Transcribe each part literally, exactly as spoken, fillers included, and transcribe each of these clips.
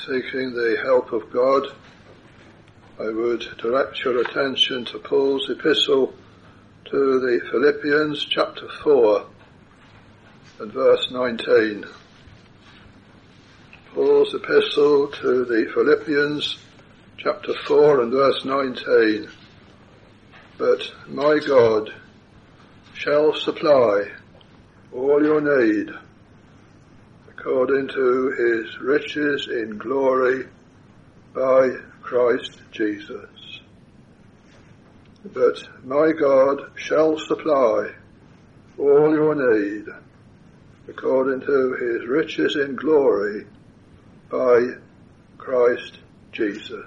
seeking the help of God, I would direct your attention to Paul's epistle to the Philippians, chapter four and verse nineteen. Paul's epistle to the Philippians, chapter four and verse nineteen. But my God shall supply all your need according to his riches in glory by Christ Jesus. But my God shall supply all your need according to his riches in glory by Christ Jesus.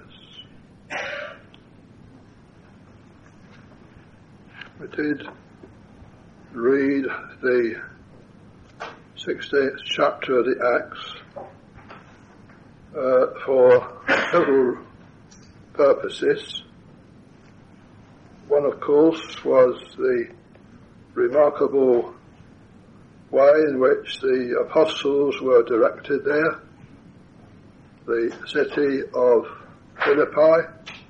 We did read the sixteenth chapter of the Acts uh, for several purposes. One, of course, was the remarkable way in which the apostles were directed there, the city of Philippi,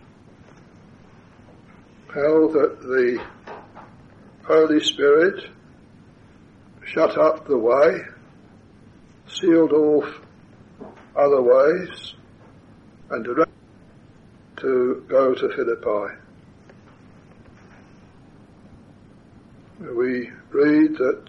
how that the Holy Spirit shut up the way, sealed off other ways, and directed to go to Philippi. We read that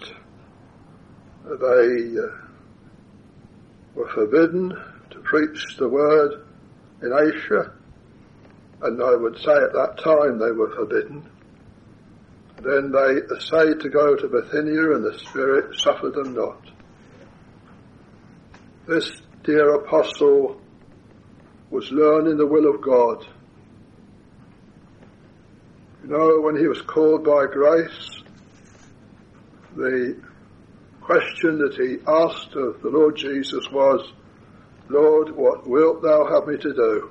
they uh, were forbidden to preach the word in Asia, and I would say at that time they were forbidden. Then they essayed to go to Bithynia, and the Spirit suffered them not. This dear apostle was learning the will of God. You know, when he was called by grace, the question that he asked of the Lord Jesus was, Lord, what wilt thou have me to do?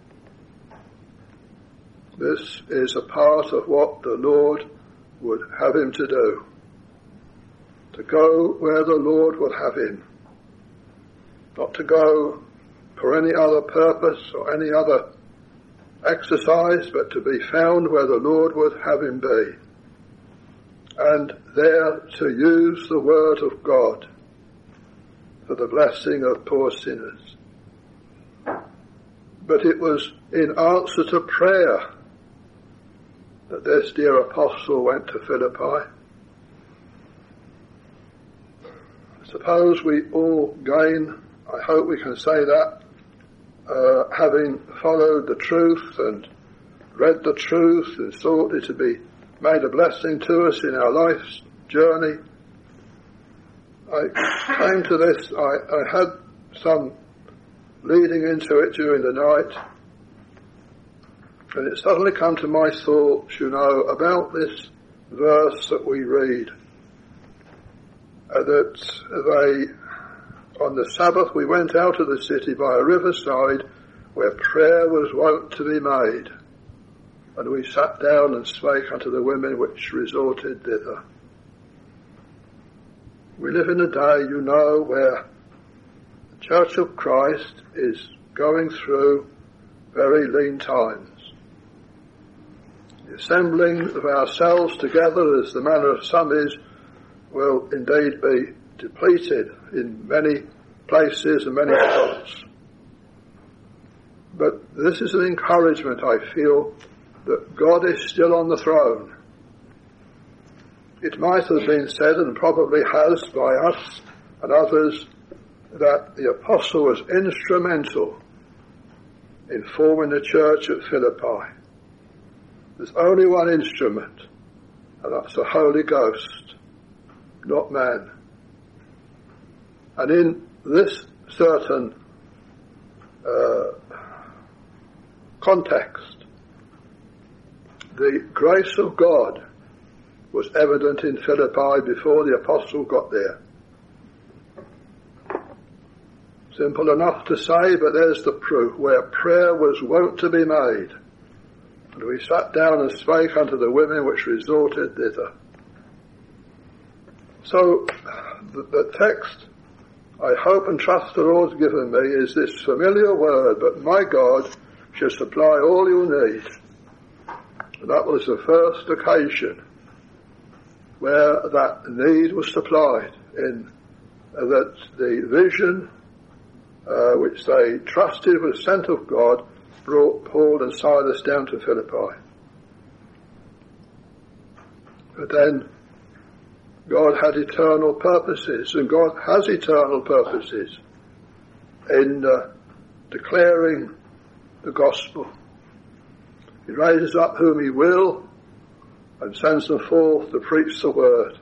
This is a part of what the Lord would have him to do, to go where the Lord would have him, not to go for any other purpose or any other exercise, but to be found where the Lord would have him be, and there to use the word of God for the blessing of poor sinners. But it was in answer to prayer that this dear apostle went to Philippi. I suppose we all gain, I hope we can say that, uh, having followed the truth and read the truth and thought it to be made a blessing to us in our life's journey. I came to this, I, I had some leading into it during the night, and it suddenly come to my thoughts, you know, about this verse that we read, uh, that they, on the Sabbath, we went out of the city by a riverside where prayer was wont to be made, and we sat down and spake unto the women which resorted thither. We live in a day, you know, where the Church of Christ is going through very lean times. The assembling of ourselves together, as the manner of some is, will indeed be depleted in many places and many spots. But this is an encouragement, I feel, that God is still on the throne. It might have been said, and probably has by us and others, that the apostle was instrumental in forming the church at Philippi. There's only one instrument, and that's the Holy Ghost, not man. And in this certain uh, context, the grace of God was evident in Philippi before the apostle got there. Simple enough to say, but there's the proof, where prayer was wont to be made. And we sat down and spake unto the women which resorted thither. So the, the text I hope and trust the Lord's given me is this familiar word, but my God shall supply all your need. And that was the first occasion where that need was supplied, in uh, that the vision uh, which they trusted was sent of God brought Paul and Silas down to Philippi. But then God had eternal purposes, and God has eternal purposes in uh, declaring the gospel. He raises up whom he will and sends them forth to preach the word.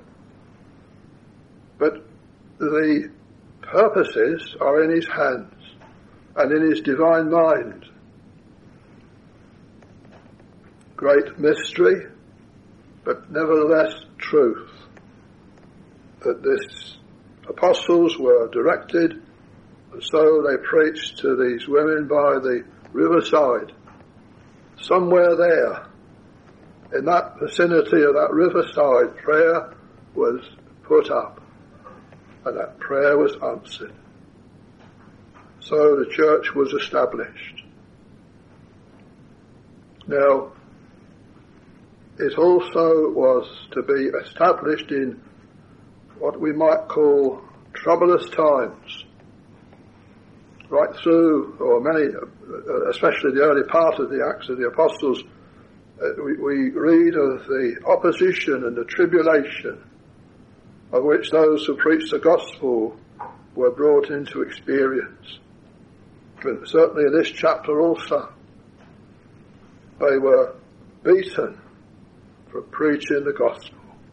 But the purposes are in his hands and in his divine mind. Great mystery, but nevertheless truth. That this apostles were directed, and so they preached to these women by the riverside. Somewhere there, in that vicinity of that riverside, prayer was put up, and that prayer was answered. So the church was established. Now, it also was to be established in what we might call troublous times. Right through, or many, especially the early part of the Acts of the Apostles, uh, we, we read of the opposition and the tribulation of which those who preached the gospel were brought into experience. But certainly in this chapter also, they were beaten for preaching the gospel.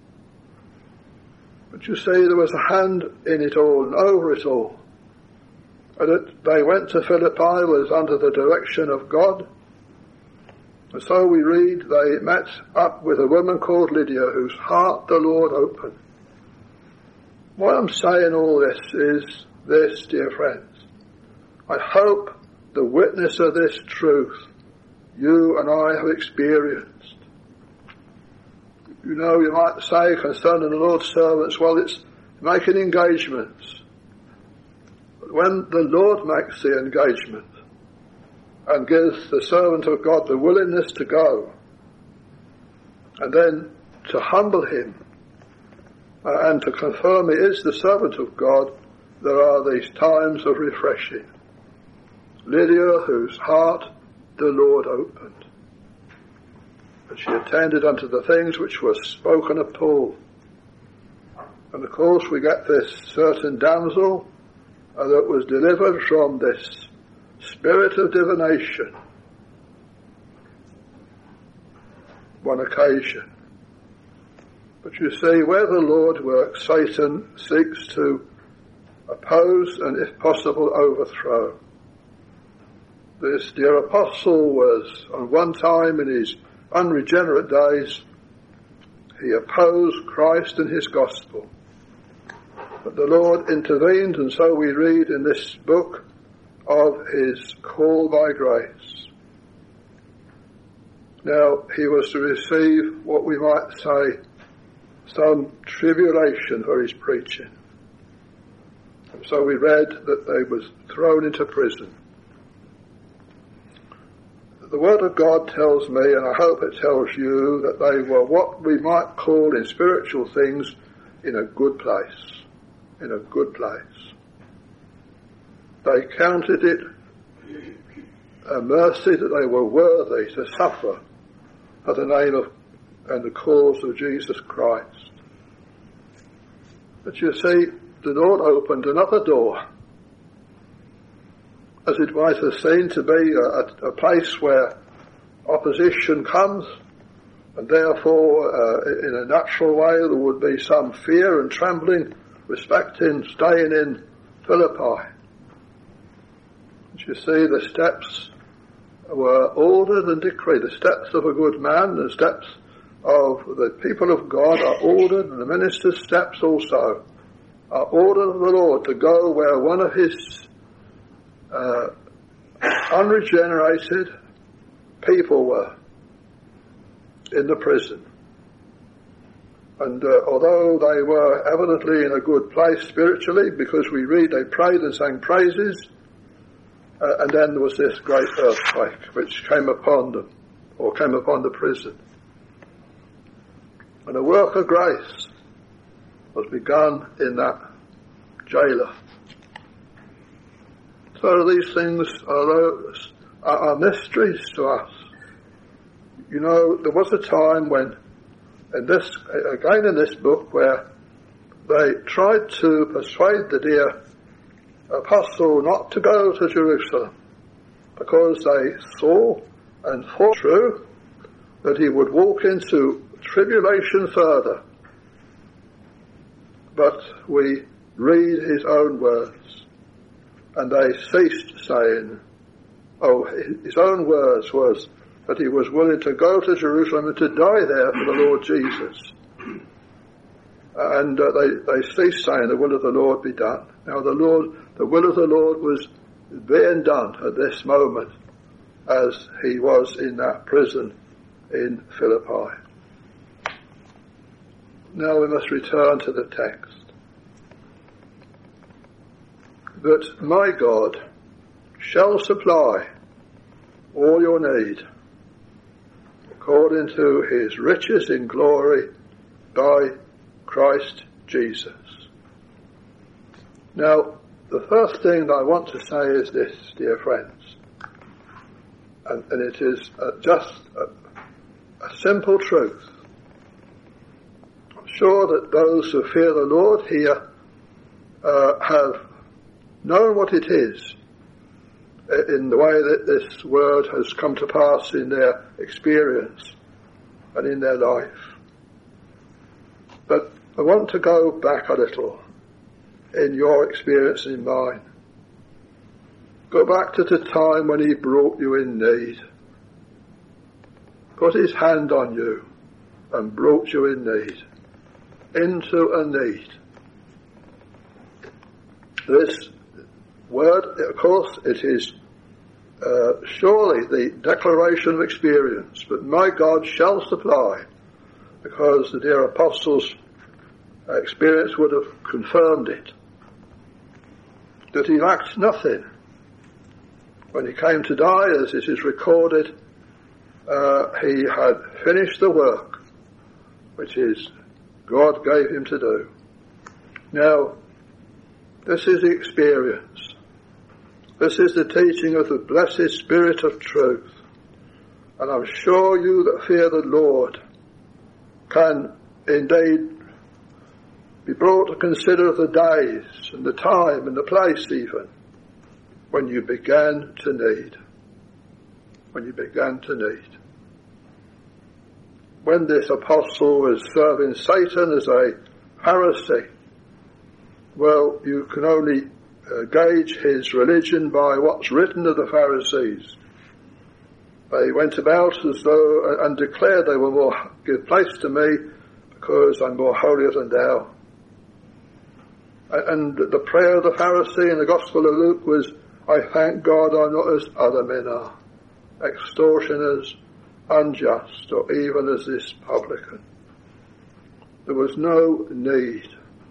But you see, there was a hand in it all and over it all. And that they went to Philippi was under the direction of God. And so we read they met up with a woman called Lydia, whose heart the Lord opened. Why I'm saying all this is this, dear friends. I hope the witness of this truth you and I have experienced. You know, you might say concerning the Lord's servants, well, it's making engagements. But when the Lord makes the engagement and gives the servant of God the willingness to go, and then to humble him uh, and to confirm he is the servant of God, there are these times of refreshing. Lydia, whose heart the Lord opened. And she attended unto the things which were spoken of Paul. And of course we get this certain damsel uh, that was delivered from this spirit of divination. One occasion. But you see, where the Lord works, Satan seeks to oppose and, if possible, overthrow. This dear apostle was, on one time in his unregenerate days, he opposed Christ and his gospel. But the Lord intervened, and so we read in this book of his call by grace. Now, he was to receive what we might say some tribulation for his preaching. And so we read that they was thrown into prison. The Word of God tells me, and I hope it tells you, that they were what we might call in spiritual things in a good place. In a good place. They counted it a mercy that they were worthy to suffer for the name of and the cause of Jesus Christ. But you see, the Lord opened another door, as it might have seemed to be a, a place where opposition comes, and therefore uh, in a natural way there would be some fear and trembling respecting staying in Philippi. But you see, the steps were ordered and decreed. The steps of a good man, the steps of the people of God are ordered, and the minister's steps also are ordered of the Lord to go where one of his uh, unregenerated people were in the prison. And uh, although they were evidently in a good place spiritually, because we read they prayed and sang praises, uh, and then there was this great earthquake which came upon them, or came upon the prison. And a work of grace was begun in that jailer. So these things are, are, are mysteries to us. You know, there was a time when, in this, again in this book, where they tried to persuade the dear apostle not to go to Jerusalem, because they saw and thought true that he would walk into tribulation further. But we read his own words, and they ceased saying, oh, his own words was that he was willing to go to Jerusalem and to die there for the Lord Jesus. And uh, they, they ceased saying, the will of the Lord be done. Now the Lord, the will of the Lord was being done at this moment as he was in that prison in Philippi. Now we must return to the text. That my God shall supply all your need according to his riches in glory by Christ Jesus. Now, the first thing that I want to say is this, dear friends, and, and it is uh, just a, a simple truth. I'm sure that those who fear the Lord here uh, have known what it is in the way that this word has come to pass in their experience and in their life. But I want to go back a little in your experience and in mine. Go back to the time when he brought you in need, put his hand on you and brought you in need, into a need. This word, of course, it is uh, surely the declaration of experience, but my God shall supply, because the dear apostles' experience would have confirmed it, that he lacked nothing. When he came to die, as it is recorded, uh, he had finished the work which is God gave him to do. Now, this is the experience. This is the teaching of the blessed Spirit of truth. And I'm sure you that fear the Lord can indeed be brought to consider the days and the time and the place even when you began to need. When you began to need. When this apostle was serving Satan as a Pharisee, well, you can only uh, gauge his religion by what's written of the Pharisees. They went about as though, uh, and declared they were more, give place to me because I'm more holier than thou. And the prayer of the Pharisee in the Gospel of Luke was, I thank God I'm not as other men are, extortioners, unjust, or even as this publican. There was no need.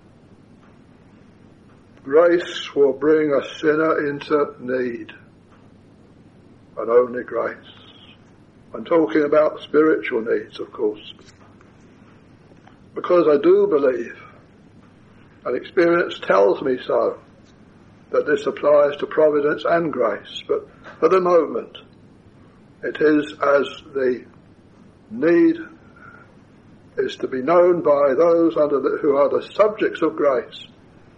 Grace will bring a sinner into need, and only grace. I'm talking about spiritual needs, of course, because I do believe, and experience tells me so, that this applies to providence and grace. But for the moment, it is as the need is to be known by those under the, who are the subjects of grace.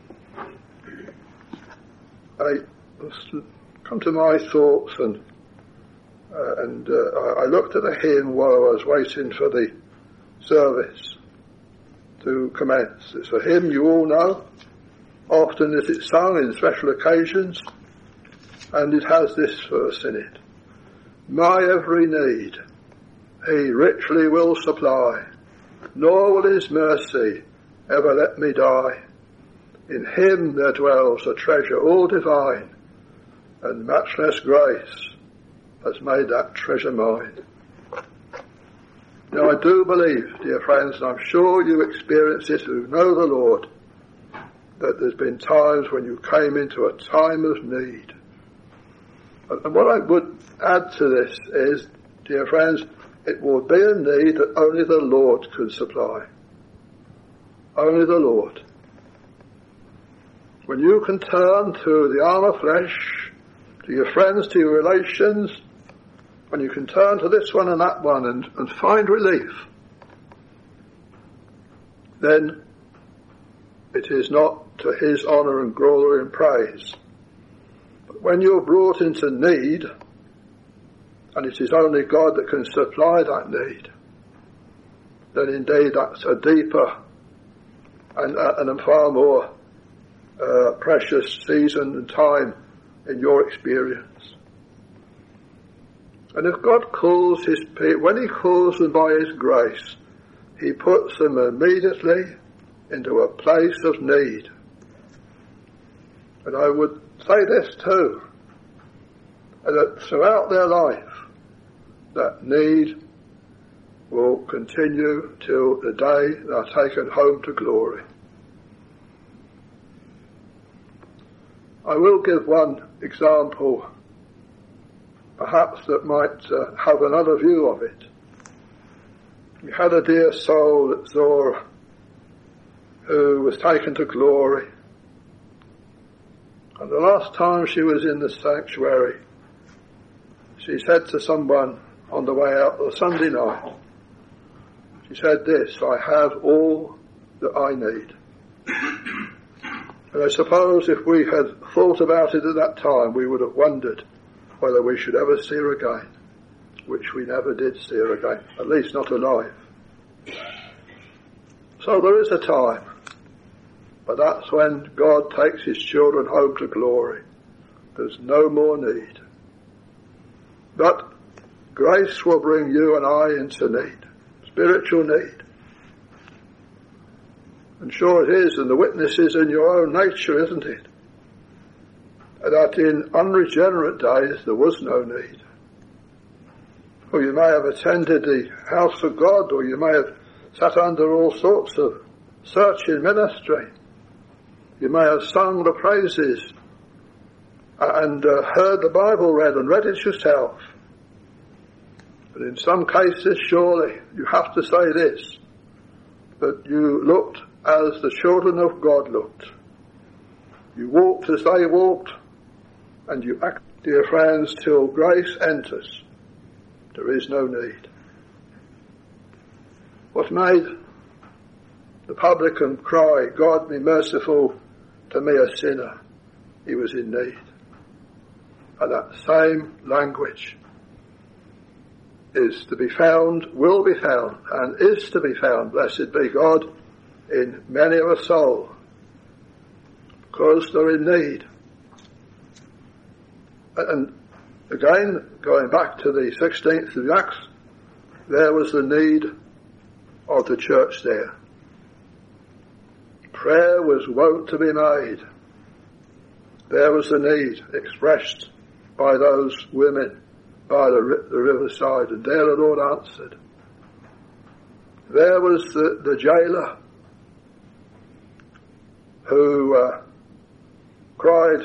I come to my thoughts, and uh, and uh, I looked at the hymn while I was waiting for the service to commence. It's a hymn you all know. Often is it sung in special occasions, and it has this verse in it. My every need he richly will supply, nor will his mercy ever let me die. In him there dwells a treasure all divine, and matchless grace has made that treasure mine. Now I do believe, dear friends, and I'm sure you experience it who know the Lord, that there's been times when you came into a time of need. And what I would add to this is, dear friends, it will be a need that only the Lord can supply. Only the Lord. When you can turn to the arm of flesh, to your friends, to your relations, when you can turn to this one and that one and, and find relief, then it is not to his honour and glory and praise. But when you're brought into need, and it is only God that can supply that need, then indeed that's a deeper and, uh, and a far more uh, precious season and time in your experience. And if God calls his people, when he calls them by his grace, he puts them immediately into a place of need. And I would say this too, that throughout their life, that need will continue till the day they are taken home to glory. I will give one example, perhaps that might uh, have another view of it. We had a dear soul at Zora who was taken to glory. And the last time she was in the sanctuary, she said to someone on the way out on Sunday night, she said this, I have all that I need. And I suppose if we had thought about it at that time, we would have wondered whether we should ever see her again, which we never did see her again, at least not alive. So there is a time, but that's when God takes his children home to glory. There's no more need. But grace will bring you and I into need, spiritual need. And sure it is, and the witness is in your own nature, isn't it? That in unregenerate days there was no need. Or you may have attended the house of God, or you may have sat under all sorts of searching ministry. You may have sung the praises and uh, heard the Bible read and read it yourself. But in some cases, surely, you have to say this, that you looked as the children of God looked. You walked as they walked, and you act, dear friends, till grace enters. There is no need. What made the publican cry, God be merciful to me a sinner? He was in need. And that same language is to be found, will be found, and is to be found, blessed be God, in many of a soul, because they're in need. And again, going back to the sixteenth of Acts, there was the need of the church there. Prayer was wont to be made. There was the need expressed by those women by the, the riverside, and there the Lord answered. There was the, the jailer who uh, cried,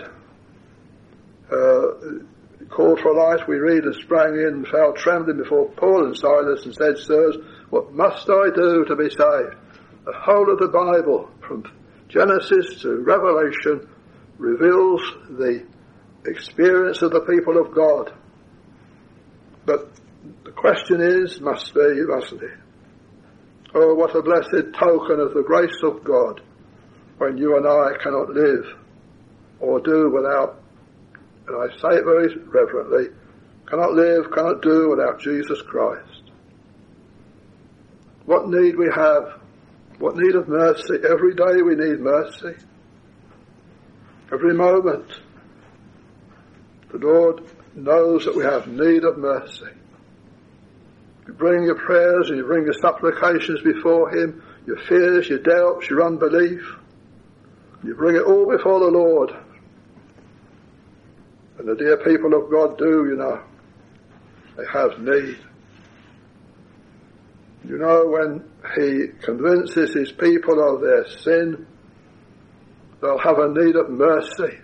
uh, called for light, we read, and sprang in and fell trembling before Paul and Silas and said, Sirs, what must I do to be saved? The whole of the Bible, from Genesis to Revelation, reveals the experience of the people of God. But the question is, must be, mustn't it? Oh, what a blessed token of the grace of God when you and I cannot live or do without, and I say it very reverently, cannot live, cannot do without Jesus Christ. What need we have, what need of mercy. Every day we need mercy. Every moment the Lord knows that we have need of mercy. You bring your prayers and you bring your supplications before him, your fears, your doubts, your unbelief. You bring it all before the Lord. And the dear people of God do, you know. They have need. You know, when he convinces his people of their sin, they'll have a need of mercy.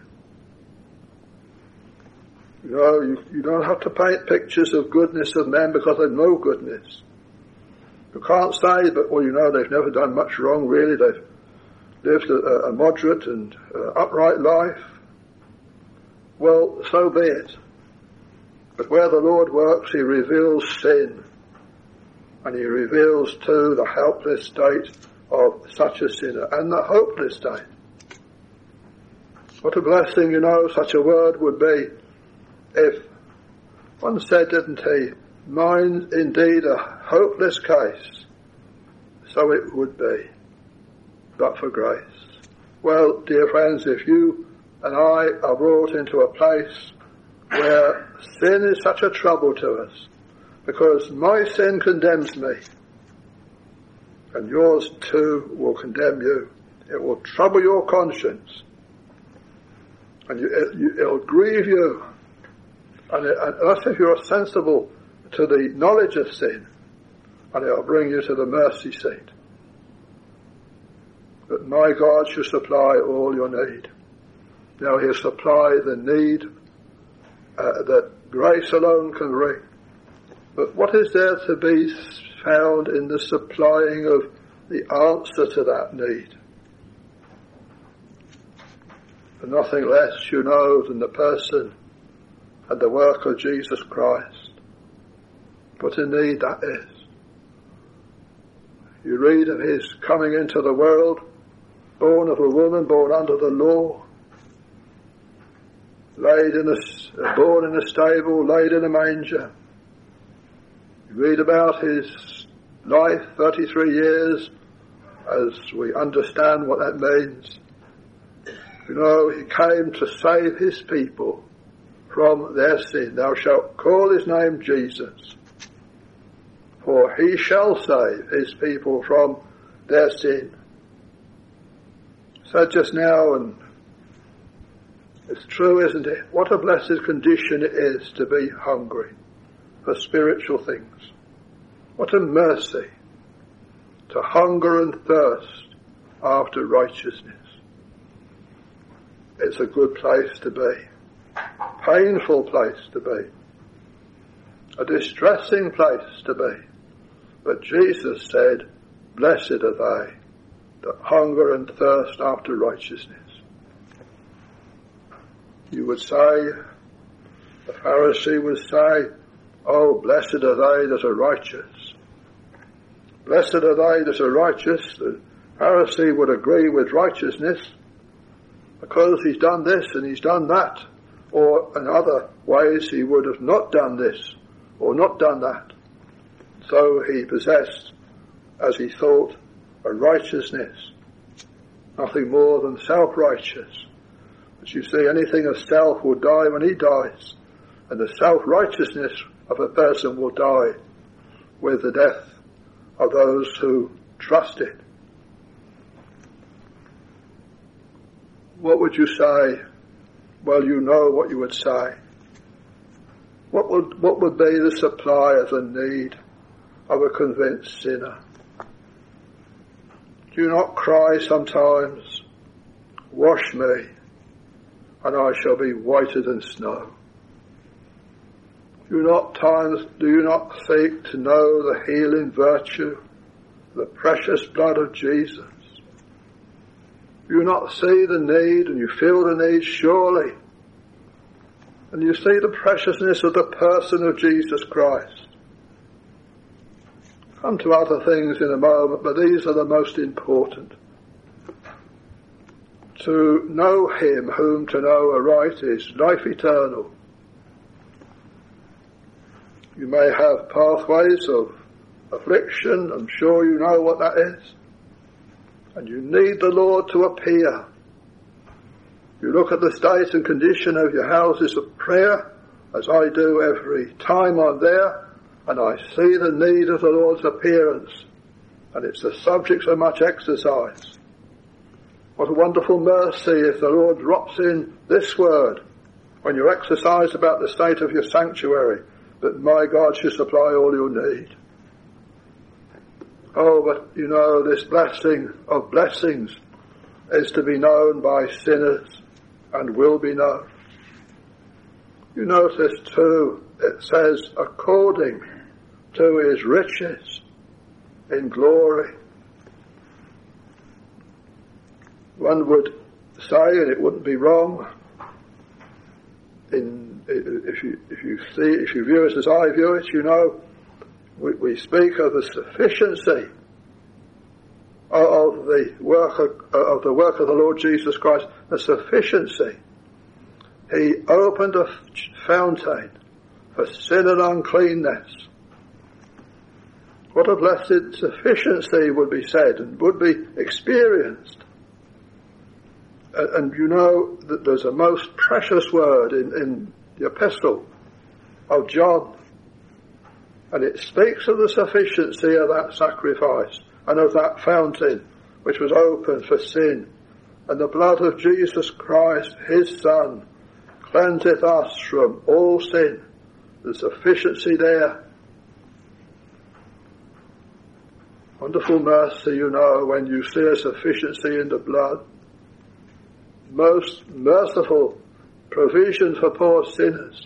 You know, you, you don't have to paint pictures of goodness of men because they've no goodness. You can't say, but, well, you know, they've never done much wrong, really. They've lived a, a moderate and uh, upright life. Well, so be it. But where the Lord works, he reveals sin. And he reveals, too, the helpless state of such a sinner and the hopeless state. What a blessing, you know, such a word would be if one said, didn't he, mine indeed a hopeless case, so it would be, but for grace. Well, dear friends, if you and I are brought into a place where sin is such a trouble to us, because my sin condemns me, and yours too will condemn you. It will trouble your conscience, and you, it, you, it'll grieve you. And, it, and that's if you're sensible to the knowledge of sin, and it'll bring you to the mercy seat. But my God shall supply all your need. Now he'll supply the need uh, that grace alone can bring. But what is there to be found in the supplying of the answer to that need? And nothing less, you know, than the person and the work of Jesus Christ. What a need that is. You read of his coming into the world, born of a woman, born under the law, laid in a, born in a stable, laid in a manger. You read about his life, thirty-three years, as we understand what that means. You know, he came to save his people from their sin. Thou shalt call his name Jesus, for he shall save his people from their sin. Said just now, and it's true, isn't it? What a blessed condition it is to be hungry for spiritual things. What a mercy to hunger and thirst after righteousness. It's a good place to be. Painful place to be. A distressing place to be. But Jesus said, blessed are they that hunger and thirst after righteousness. You would say, the Pharisee would say, oh, blessed are they that are righteous. Blessed are they that are righteous. The Pharisee would agree with righteousness because he's done this and he's done that. Or in other ways he would have not done this or not done that. So he possessed, as he thought, a righteousness, nothing more than self-righteous. But you see, anything of self will die when he dies, and the self-righteousness of a person will die with the death of those who trust it. What would you say? Well, you know what you would say. What would, what would be the supply of the need of a convinced sinner? Do you not cry sometimes, wash me, and I shall be whiter than snow? Do you not times, do you not seek to know the healing virtue, the precious blood of Jesus? Do you not see the need, and you feel the need surely? And you see the preciousness of the person of Jesus Christ. Come to other things in a moment, but these are the most important. To know him whom to know aright is life eternal. You may have pathways of affliction, I'm sure you know what that is. And you need the Lord to appear. You look at the state and condition of your houses of prayer, as I do every time I'm there, and I see the need of the Lord's appearance, and it's the subject of much exercise. What a wonderful mercy if the Lord drops in this word when you're exercised about the state of your sanctuary, that my God shall supply all your need. Oh, but you know, this blessing of blessings is to be known by sinners and will be known. You notice too, it says, according to his riches in glory. One would say, and it wouldn't be wrong, in, if you if you see, if you view it as I view it, you know, we, we speak of the sufficiency of the work of, of the work of the Lord Jesus Christ, the sufficiency. He opened a fountain for sin and uncleanness. What a blessed sufficiency would be said and would be experienced. And you know that there's a most precious word in, in the epistle of John, and it speaks of the sufficiency of that sacrifice and of that fountain which was opened for sin, and the blood of Jesus Christ, his Son, cleanseth us from all sin. The sufficiency there. Wonderful mercy, you know, when you see a sufficiency in the blood. Most merciful provision for poor sinners.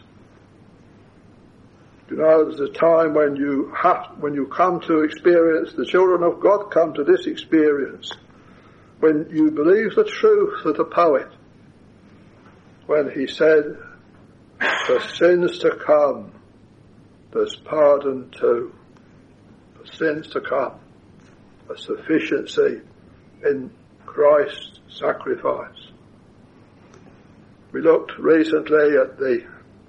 You know, there's a time when you have, when you come to experience, the children of God come to this experience, when you believe the truth of the poet, when he said, for sins to come, there's pardon too. For sins to come, a sufficiency in Christ's sacrifice. We looked recently at the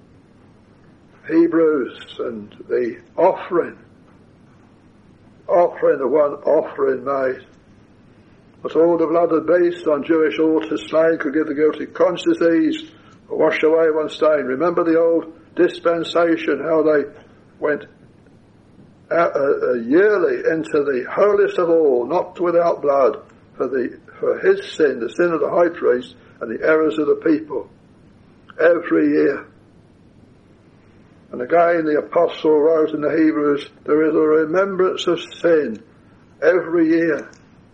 Hebrews and the offering, offering, the one offering made. But all the blood of beasts on Jewish altars slain could give the guilty conscience ease or wash away one stain. Remember the old dispensation, how they went out, uh, uh, yearly into the holiest of all, not without blood, for the for his sin, the sin of the high priest, and the errors of the people, every year. And again the apostle wrote in the Hebrews, there is a remembrance of sin every year.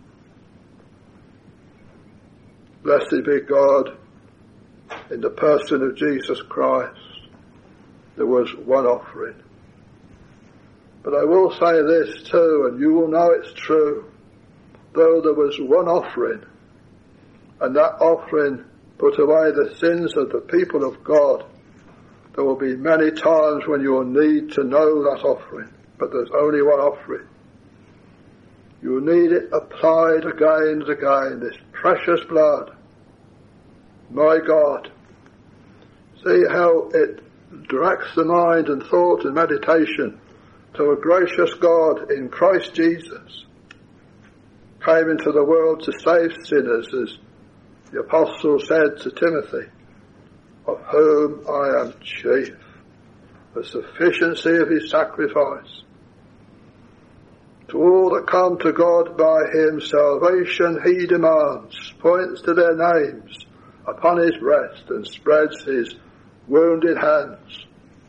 Blessed be God, in the person of Jesus Christ, there was one offering. But I will say this too, and you will know it's true, though there was one offering, and that offering put away the sins of the people of God, there will be many times when you will need to know that offering, but there's only one offering. You will need it applied again and again, this precious blood. My God, see how it directs the mind and thought and meditation to a gracious God in Christ Jesus, came into the world to save sinners, as the apostle said to Timothy, of whom I am chief, the sufficiency of his sacrifice. To all that come to God by him, salvation he demands, points to their names upon his breast and spreads his wounded hands.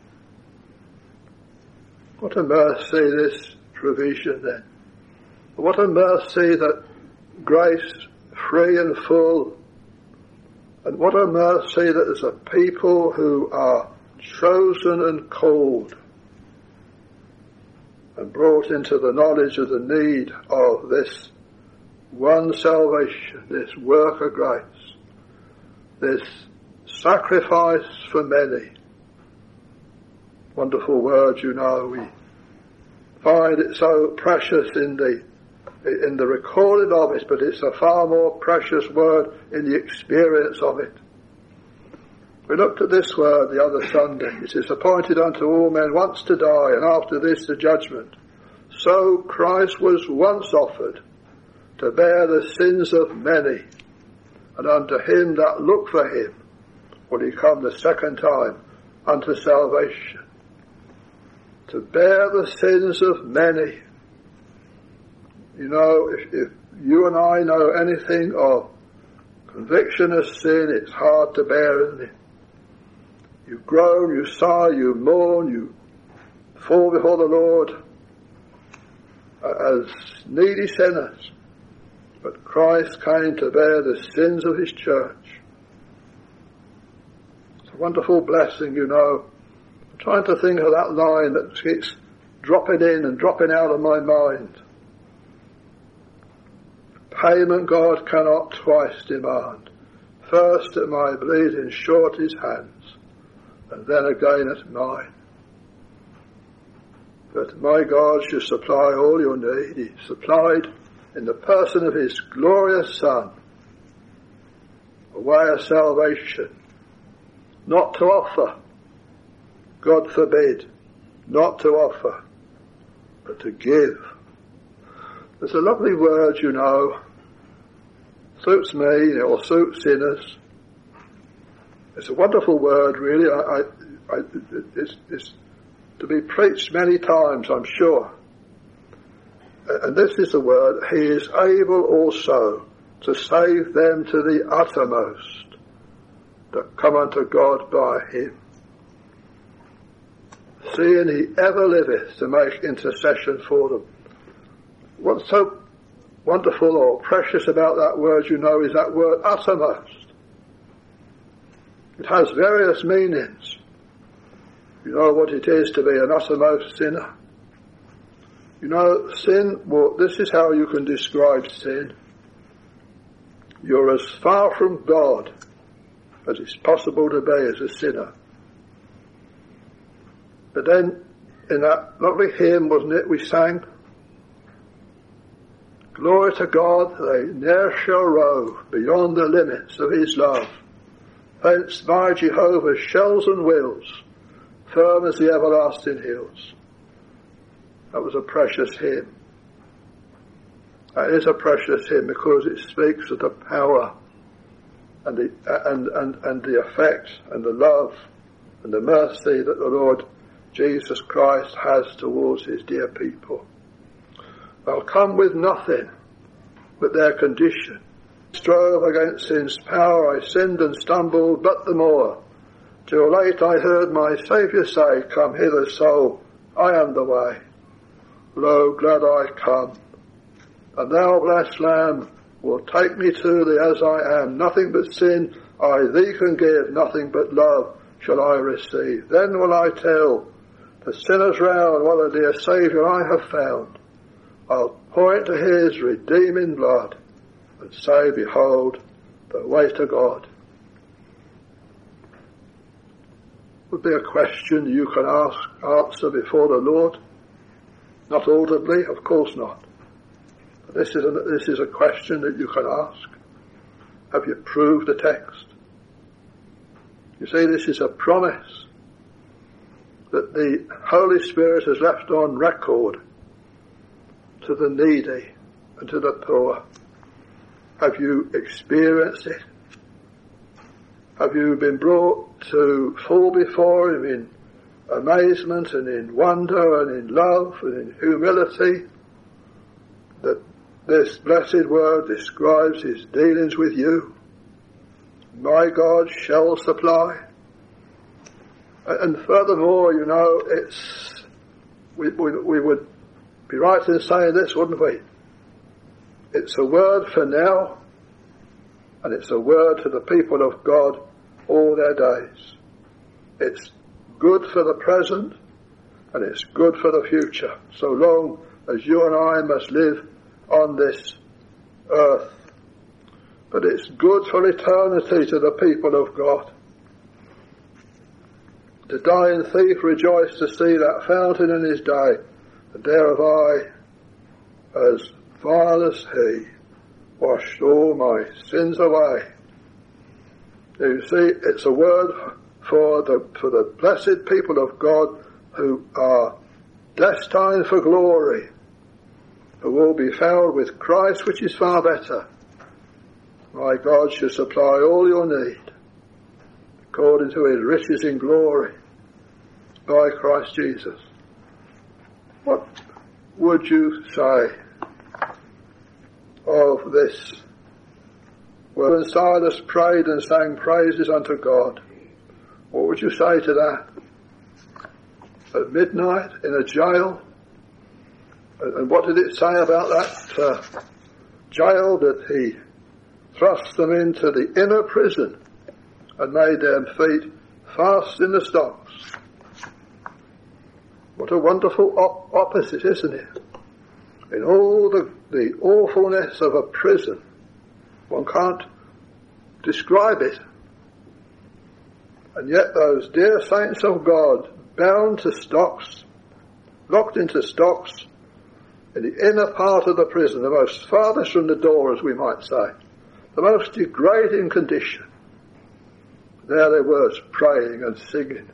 What a mercy this provision then. What a mercy that grace free and full. And what a mercy that there's a people who are chosen and called and brought into the knowledge of the need of this one salvation, this work of grace, this sacrifice for many. Wonderful word, you know. We find it so precious in the in the recording of it, but it's a far more precious word in the experience of it. We looked at this word the other Sunday. It is appointed unto all men once to die, and after this the judgment. So Christ was once offered to bear the sins of many, and unto him that look for him will he come the second time unto salvation. To bear the sins of many. You know, if, if you and I know anything of conviction of sin, it's hard to bear, isn't it? You groan, you sigh, you mourn, you fall before the Lord, as needy sinners, but Christ came to bear the sins of his church. It's a wonderful blessing, you know. I'm trying to think of that line that keeps dropping in and dropping out of my mind. Payment God cannot twice demand. First at my bleeding shorty's hands, and then again at mine. But my God shall supply all your need. He supplied in the person of his glorious Son a way of salvation, not to offer, God forbid, not to offer, but to give. There's a lovely word, you know, suits me or suits sinners. It's a wonderful word, really. I, I, I, it's, it's to be preached many times, I'm sure. And this is the word, he is able also to save them to the uttermost that come unto God by him. Seeing he ever liveth to make intercession for them. What's so wonderful or precious about that word, you know, is that word uttermost. It has various meanings. You know what it is to be an uttermost sinner. You know, sin, well, this is how you can describe sin. You're as far from God as it's possible to be as a sinner. But then, in that lovely hymn, wasn't it, we sang, glory to God, they ne'er shall rove beyond the limits of his love. Thence by Jehovah's shells and wills, firm as the everlasting hills. That was a precious hymn. That is a precious hymn because it speaks of the power and the, and, and, and the effect and the love and the mercy that the Lord Jesus Christ has towards his dear people. They'll come with nothing but their condition. Strove against sin's power, I sinned and stumbled, but the more. Till late I heard my Saviour say, come hither, soul, I am the way. Lo, glad I come, and thou, blessed Lamb, will take me to thee as I am. Nothing but sin I thee can give, nothing but love shall I receive. Then will I tell the sinners round what a dear Saviour I have found. I'll point to his redeeming blood and say, behold, the way to God. Would be a question you can ask, answer before the Lord. Not audibly, of course not. But this is a, this is a question that you can ask. Have you proved the text? You see, this is a promise that the Holy Spirit has left on record to the needy and to the poor. Have you experienced it? Have you been brought to fall before him in amazement and in wonder and in love and in humility that this blessed word describes his dealings with you? My God shall supply. And furthermore, you know, it's we, we, we would be right in saying this, wouldn't we? It's a word for now, and it's a word to the people of God all their days. It's good for the present, and it's good for the future, so long as you and I must live on this earth. But it's good for eternity to the people of God. The dying thief rejoiced to see that fountain in his day, and there have I, as vile as he, washed all my sins away. You see, it's a word for the for the blessed people of God who are destined for glory, who will be found with Christ, which is far better. My God shall supply all your need according to his riches in glory by Christ Jesus. What would you say of this? When Silas prayed and sang praises unto God, what would you say to that? At midnight in a jail, And what did it say about that uh, jail? That he thrust them into the inner prison and made their feet fast in the stocks. What a wonderful op- opposite, isn't it? In all the, the awfulness of a prison, one can't describe it. And yet those dear saints of God, bound to stocks, locked into stocks, in the inner part of the prison, the most farthest from the door, as we might say, the most degrading condition. There they were, praying and singing.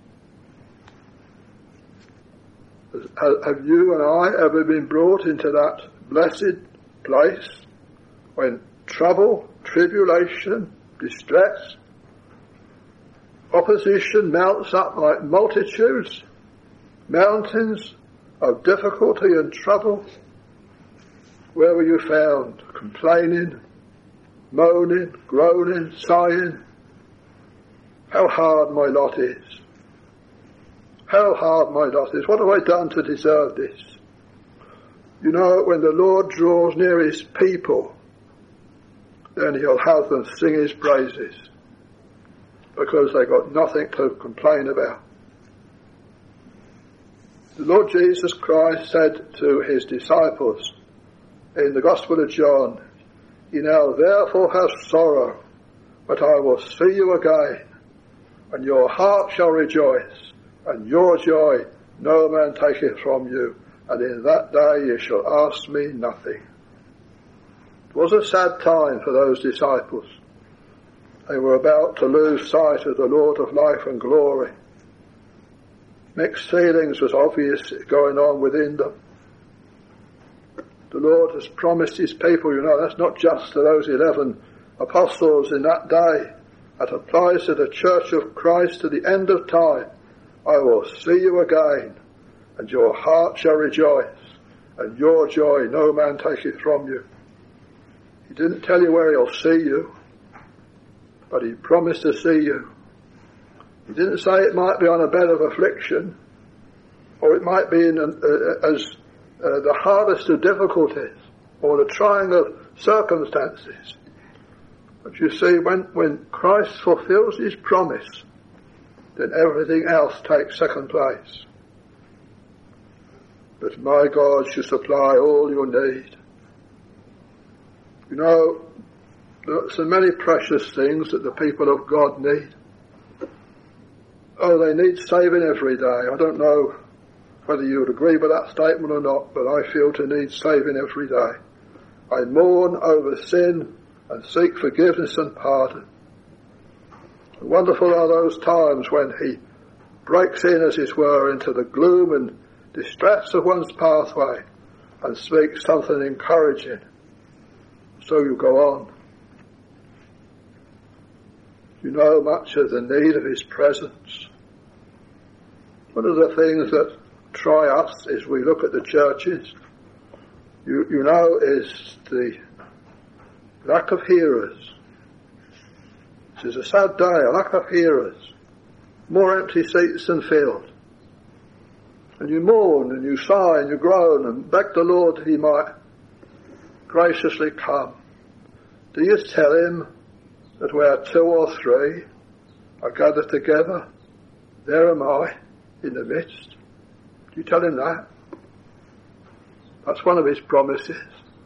Have you and I ever been brought into that blessed place when trouble, tribulation, distress, opposition mounts up like multitudes, mountains of difficulty and trouble? Where were you found? Complaining, moaning, groaning, sighing. How hard my lot is. How hard my lot is. What have I done to deserve this? You know, when the Lord draws near his people, then he'll have them sing his praises, because they've got nothing to complain about. The Lord Jesus Christ said to his disciples in the Gospel of John, "Ye now therefore have sorrow, but I will see you again, and your heart shall rejoice, and your joy no man taketh from you, and in that day ye shall ask me nothing." It was a sad time for those disciples. They were about to lose sight of the Lord of life and glory. Mixed feelings was obvious going on within them. The Lord has promised his people, you know, that's not just to those eleven apostles in that day. That applies to the church of Christ to the end of time. I will see you again, and your heart shall rejoice, and your joy no man taketh from you. He didn't tell you where he'll see you, but he promised to see you. He didn't say it might be on a bed of affliction, or it might be in an, uh, as uh, the hardest of difficulties, or the trying of circumstances. But you see, when, when Christ fulfills his promise, then everything else takes second place. But my God shall supply all your need. You know, there are so many precious things that the people of God need. Oh, they need saving every day. I don't know whether you would agree with that statement or not, but I feel to need saving every day. I mourn over sin and seek forgiveness and pardon. Wonderful are those times when he breaks in, as it were, into the gloom and distress of one's pathway and speaks something encouraging. So you go on. You know much of the need of his presence. One of the things that try us as we look at the churches, you, you know, is the lack of hearers. This is a sad day, a lack of hearers. More empty seats than filled. And you mourn and you sigh and you groan and beg the Lord that he might graciously come. Do you tell him that where two or three are gathered together, there am I in the midst? Do you tell him that? That's one of his promises.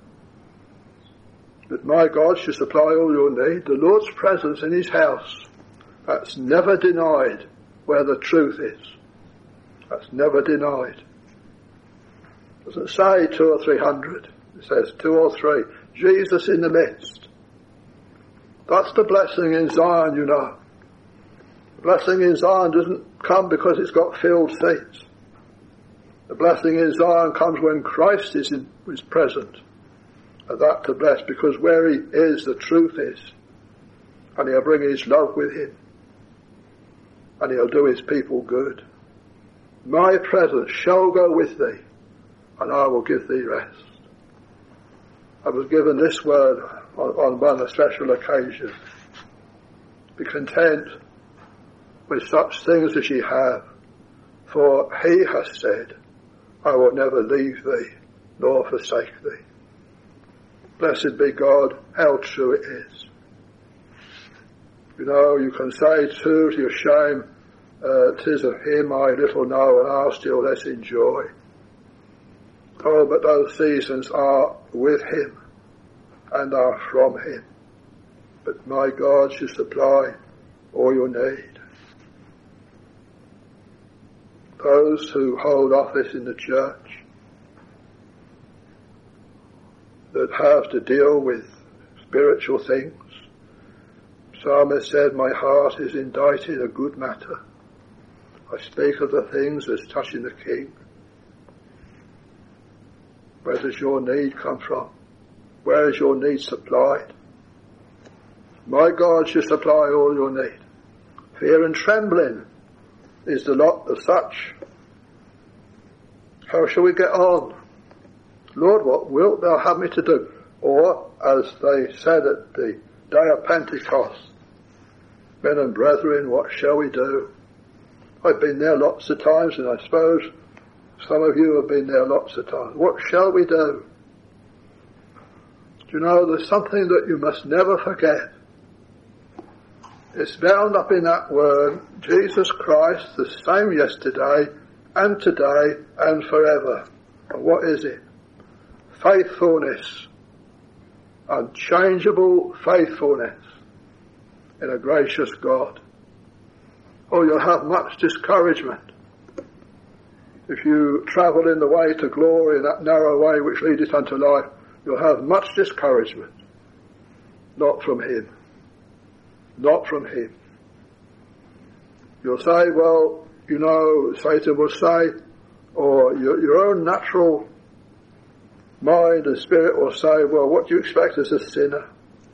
That my God shall supply all your need. The Lord's presence in his house. That's never denied where the truth is. That's never denied. It doesn't say two or three hundred. It says two or three. Jesus in the midst. That's the blessing in Zion, you know. The blessing in Zion doesn't come because it's got filled seats. The blessing in Zion comes when Christ is, in, is present. And that to bless, because where he is, the truth is. And he'll bring his love with him. And he'll do his people good. My presence shall go with thee, and I will give thee rest. I was given this word on, on one special occasion. Be content with such things as ye have, for he has said, I will never leave thee nor forsake thee. Blessed be God, how true it is. You know, you can say too to your shame, uh, 'tis of him I little know and I'll still less enjoy. Oh, but those seasons are with him and are from him. But my God shall supply all your need. Those who hold office in the church that have to deal with spiritual things, Psalmist said, my heart is indited a good matter. I speak of the things as touching the king. Where does your need come from? Where is your need supplied? My God shall supply all your need. Fear and trembling is the lot of such. How shall we get on? Lord, what wilt thou have me to do? Or, as they said at the day of Pentecost, men and brethren, what shall we do? I've been there lots of times, and I suppose some of you have been there lots of times. What shall we do? Do you know, there's something that you must never forget. It's bound up in that word, Jesus Christ, the same yesterday and today and forever. And what is it? Faithfulness. Unchangeable faithfulness in a gracious God. Oh, you'll have much discouragement if you travel in the way to glory, in that narrow way which leadeth unto life. You'll have much discouragement. Not from him. Not from him. You'll say, well, you know, Satan will say, or your, your own natural mind and spirit will say, well, what do you expect as a sinner?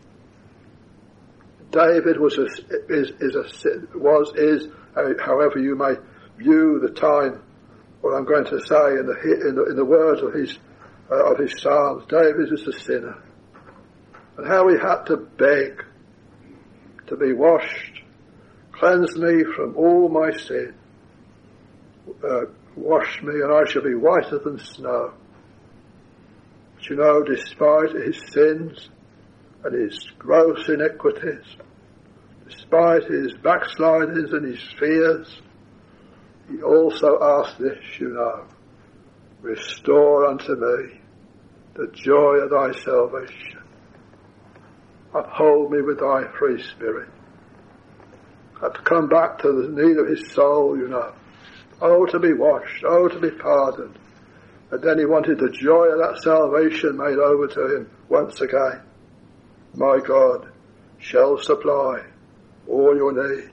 David was a, is, is a, was, is, however you may view the time, what I'm going to say in the, in the, in the words of his, uh, of his Psalms, David is a sinner. And how he had to beg to be washed, cleanse me from all my sin, uh, wash me and I shall be whiter than snow. But you know, despite his sins and his gross iniquities, despite his backslidings and his fears, he also asked this, you know, restore unto me the joy of thy salvation. Uphold me with thy free spirit. Had to come back to the need of his soul, you know. Oh, to be washed, oh, to be pardoned. And then he wanted the joy of that salvation made over to him once again. My God shall supply all your need.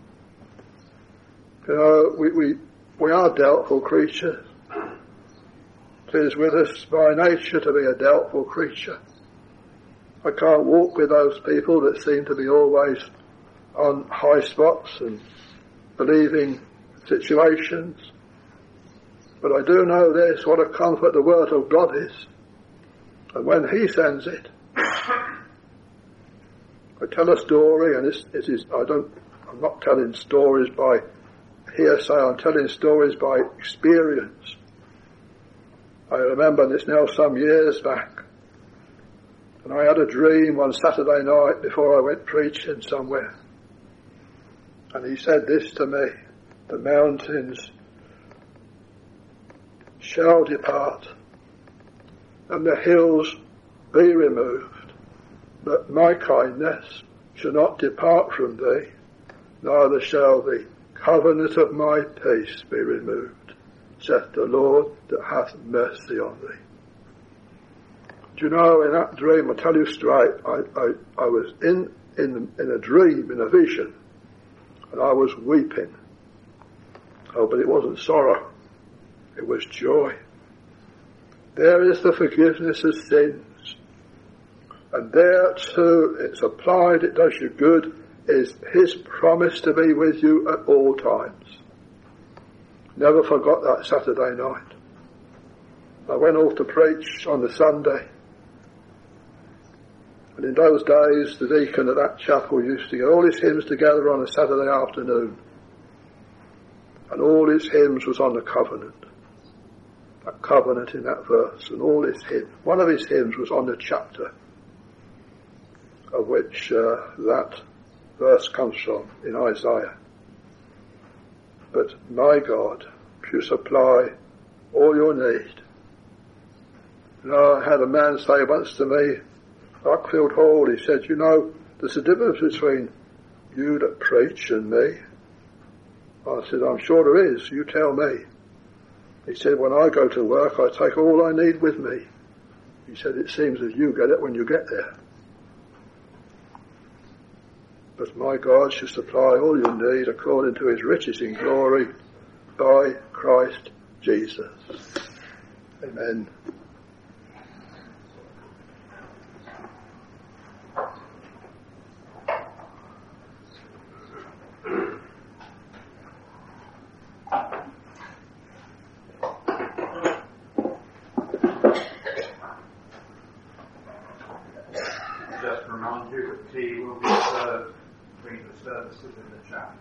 You know, we, we, we are doubtful creatures. It is with us by nature to be a doubtful creature. I can't walk with those people that seem to be always on high spots and believing situations. But I do know this, what a comfort the word of God is. And when he sends it, I tell a story, and this, it is, I don't, I'm not telling stories by hearsay, I'm telling stories by experience. I remember, and it's now some years back, and I had a dream one Saturday night before I went preaching somewhere. And he said this to me, the mountains shall depart, and the hills be removed, but my kindness shall not depart from thee, neither shall the covenant of my peace be removed, saith the Lord that hath mercy on thee. Do you know, in that dream, I tell you straight, I, I, I was in, in, in a dream, in a vision, and I was weeping. Oh, but it wasn't sorrow. It was joy. There is the forgiveness of sins. And there too, it's applied, it does you good, is his promise to be with you at all times. Never forgot that Saturday night. I went off to preach on the Sunday. And in those days, the deacon at that chapel used to get all his hymns together on a Saturday afternoon. And all his hymns was on the covenant. that covenant in that verse, and all his hymns. One of his hymns was on the chapter of which uh, that verse comes from in Isaiah. But my God shall supply all your need. You know, I had a man say once to me, Uckfield Hall, he said, you know, there's a difference between you that preach and me. I said, I'm sure there is, you tell me. He said, when I go to work, I take all I need with me. He said, it seems that you get it when you get there. But my God shall supply all your need according to his riches in glory by Christ Jesus. Amen. Just to remind you that tea will be served between the services in the chapel.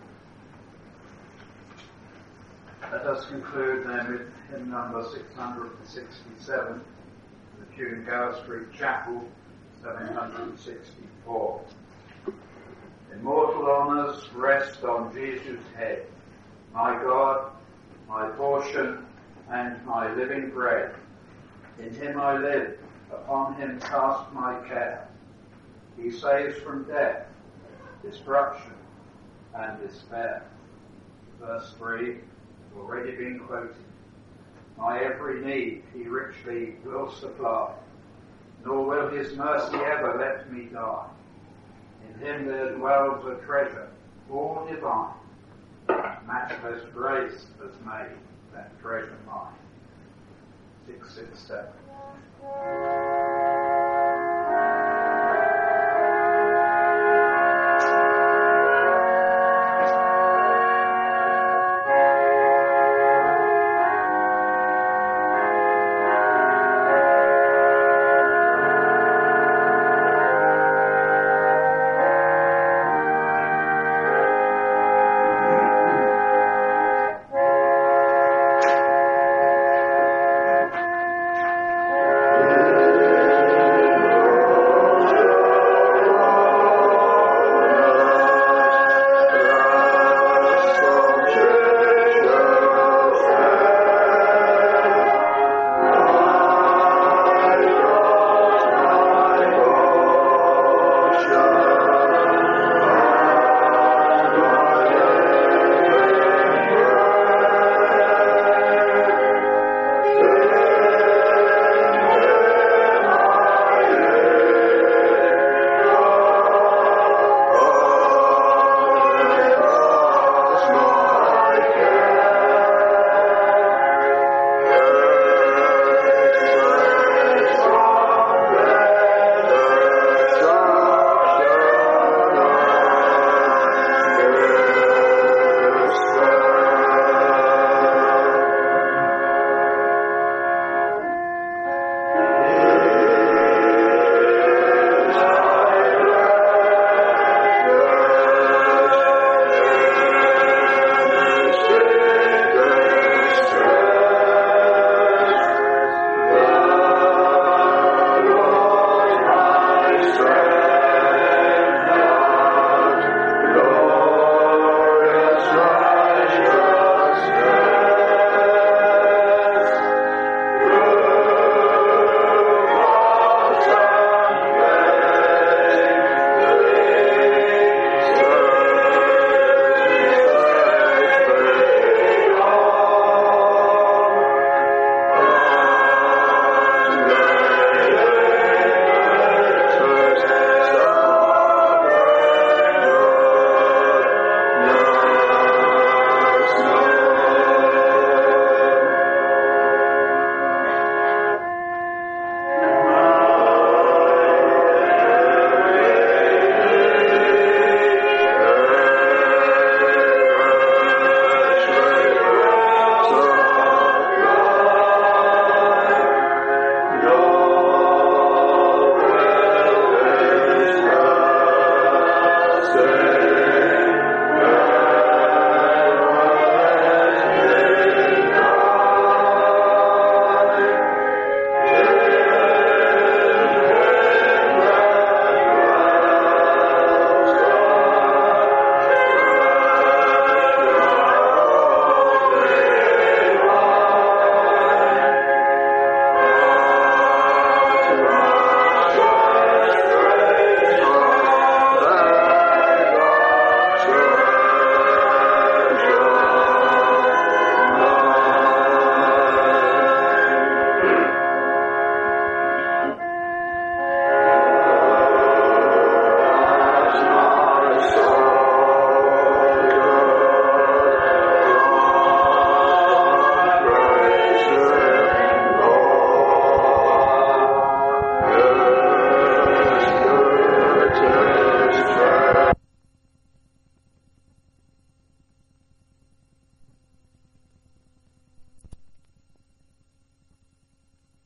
Let us conclude then with hymn number six hundred sixty-seven, the tune in Gower Street Chapel, seven hundred sixty-four. Immortal honours rest on Jesus' head, my God, my portion, and my living bread. In him I live, upon him cast my care. He saves from death, destruction, and despair. Verse three, already been quoted. My every need he richly will supply, nor will his mercy ever let me die. In him there dwells a treasure, all divine. Matchless grace has made that treasure mine. six six seven.